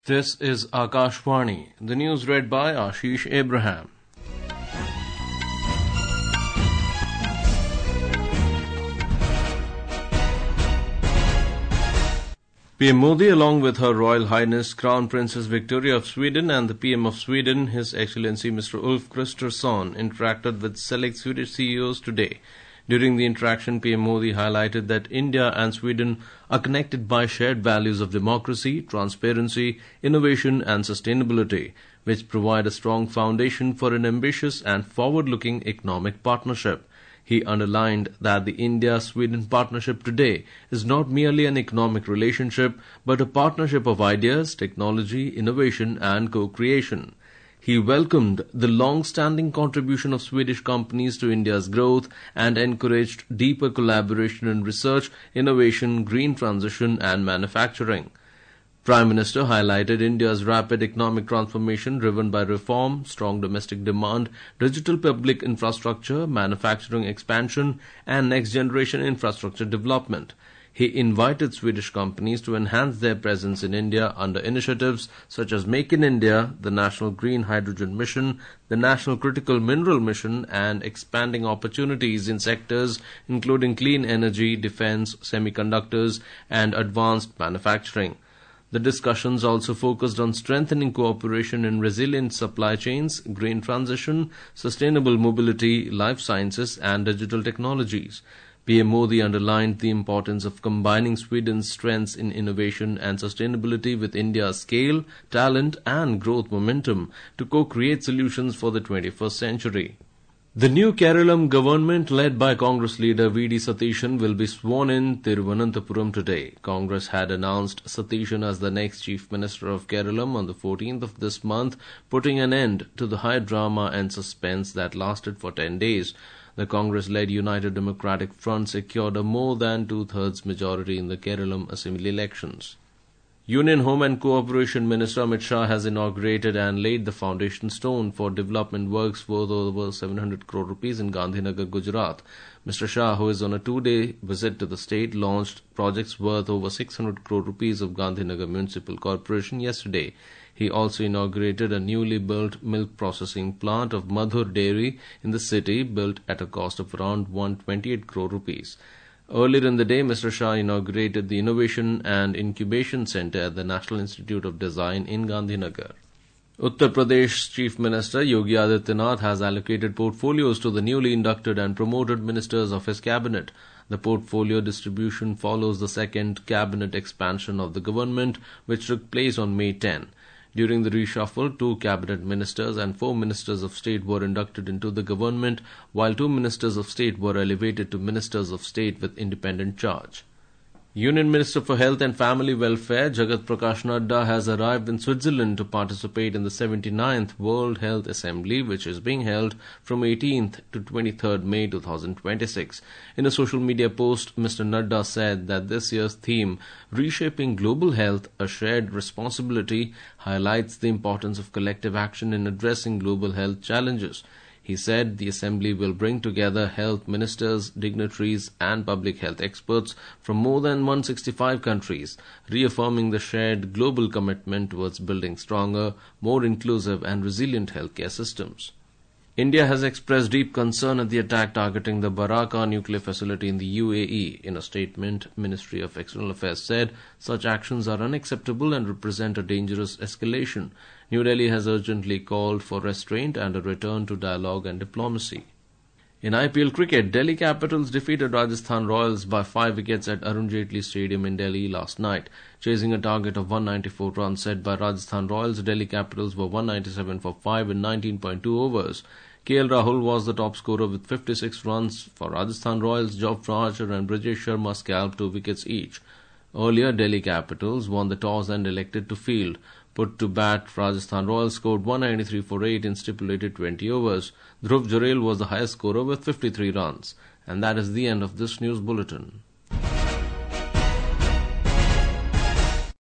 This is Akashvani. The news read by Ashish Abraham. PM Modi, along with Her Royal Highness Crown Princess Victoria of Sweden and the PM of Sweden, His Excellency Mr. Ulf Kristersson, interacted with select Swedish CEOs today. During the interaction, PM Modi highlighted that India and Sweden are connected by shared values of democracy, transparency, innovation and sustainability, which provide a strong foundation for an ambitious and forward-looking economic partnership. He underlined that the India-Sweden partnership today is not merely an economic relationship, but a partnership of ideas, technology, innovation and co-creation. He welcomed the long-standing contribution of Swedish companies to India's growth and encouraged deeper collaboration in research, innovation, green transition and manufacturing. Prime Minister highlighted India's rapid economic transformation driven by reform, strong domestic demand, digital public infrastructure, manufacturing expansion and next-generation infrastructure development. He invited Swedish companies to enhance their presence in India under initiatives such as Make in India, the National Green Hydrogen Mission, the National Critical Mineral Mission, and expanding opportunities in sectors including clean energy, defense, semiconductors, and advanced manufacturing. The discussions also focused on strengthening cooperation in resilient supply chains, green transition, sustainable mobility, life sciences, and digital technologies. PM Modi underlined the importance of combining Sweden's strengths in innovation and sustainability with India's scale, talent, and growth momentum to co-create solutions for the 21st century. The new Kerala government, led by Congress leader V.D. Satheesan, will be sworn in Thiruvananthapuram today. Congress had announced Satheesan as the next Chief Minister of Kerala on the 14th of this month, putting an end to the high drama and suspense that lasted for 10 days. The Congress-led United Democratic Front secured a more than two-thirds majority in the Kerala Assembly elections. Union Home and Cooperation Minister Amit Shah has inaugurated and laid the foundation stone for development works worth over 700 crore rupees in Gandhinagar, Gujarat. Mr. Shah, who is on a two-day visit to the state, launched projects worth over 600 crore rupees of Gandhinagar Municipal Corporation yesterday. He also inaugurated a newly built milk processing plant of Madhur Dairy in the city, built at a cost of around 128 crore rupees. Earlier in the day, Mr. Shah inaugurated the Innovation and Incubation Centre at the National Institute of Design in Gandhinagar. Uttar Pradesh Chief Minister Yogi Adityanath has allocated portfolios to the newly inducted and promoted ministers of his cabinet. The portfolio distribution follows the second cabinet expansion of the government, which took place on May 10. During the reshuffle, 2 cabinet ministers and 4 ministers of state were inducted into the government, while 2 ministers of state were elevated to ministers of state with independent charge. Union Minister for Health and Family Welfare Jagat Prakash Nadda has arrived in Switzerland to participate in the 79th World Health Assembly, which is being held from 18th to 23rd May 2026. In a social media post, Mr. Nadda said that this year's theme, Reshaping Global Health, a Shared Responsibility, highlights the importance of collective action in addressing global health challenges. He said the assembly will bring together health ministers, dignitaries and public health experts from more than 165 countries, reaffirming the shared global commitment towards building stronger, more inclusive and resilient healthcare systems. India has expressed deep concern at the attack targeting the Baraka nuclear facility in the UAE. In a statement, Ministry of External Affairs said such actions are unacceptable and represent a dangerous escalation. New Delhi has urgently called for restraint and a return to dialogue and diplomacy. In IPL cricket, Delhi Capitals defeated Rajasthan Royals by 5 wickets at Arun Jaitley Stadium in Delhi last night. Chasing a target of 194 runs set by Rajasthan Royals, Delhi Capitals were 197 for 5 in 19.2 overs. KL Rahul was the top scorer with 56 runs. For Rajasthan Royals, Jofra Archer and Brijesh Sharma scalped 2 wickets each. Earlier, Delhi Capitals won the toss and elected to field. Put to bat, Rajasthan Royals scored 193 for 8 in stipulated 20 overs. Dhruv Jurel was the highest scorer with 53 runs. And that is the end of this news bulletin.